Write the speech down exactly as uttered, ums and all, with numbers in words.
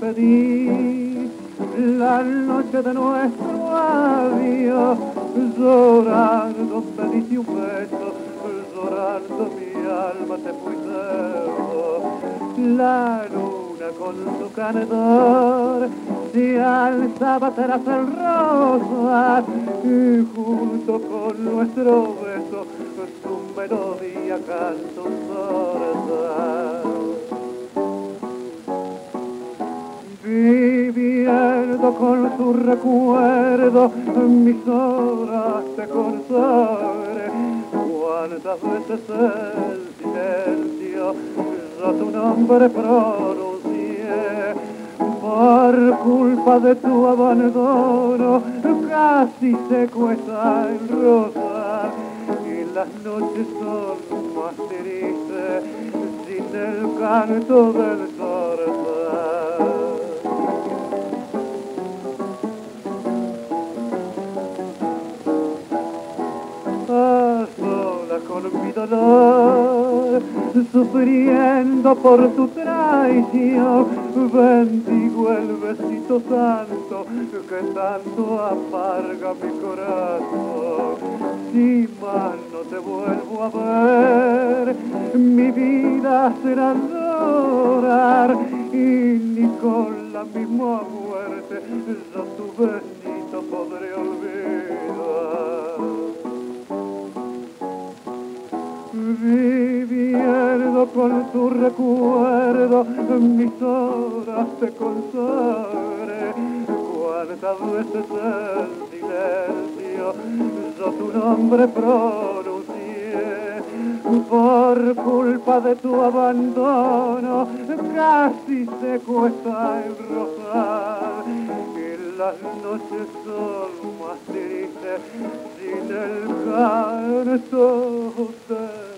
despedí la noche de nuestro adiós, llorando me diste un beso, llorando mi alma te fuiste. La luna con su candor se alzaba tras el rosa y junto con nuestro beso su melodía canto sorda. Viviendo con su recuerdo mis horas de consuelo, cuántas veces el silencio yo tu nombre pronuncié, por culpa de tu abandono casi se cuesta el rosal y las noches son más tristes sin el canto del zorzal. A solas con mi dolor, sufriendo por tu traición, bendigo el besito santo que tanto amarga mi corazón. Si más no te vuelvo a ver, mi vida será llorar y ni con la misma muerte yo tu besito podré olvidar. Viviendo con tu recuerdo mis horas de consuelo, cuántas veces en silencio yo tu nombre pronuncié, por culpa de tu abandono casi se cuesta el rosal y las noches son más tristes sin el canto de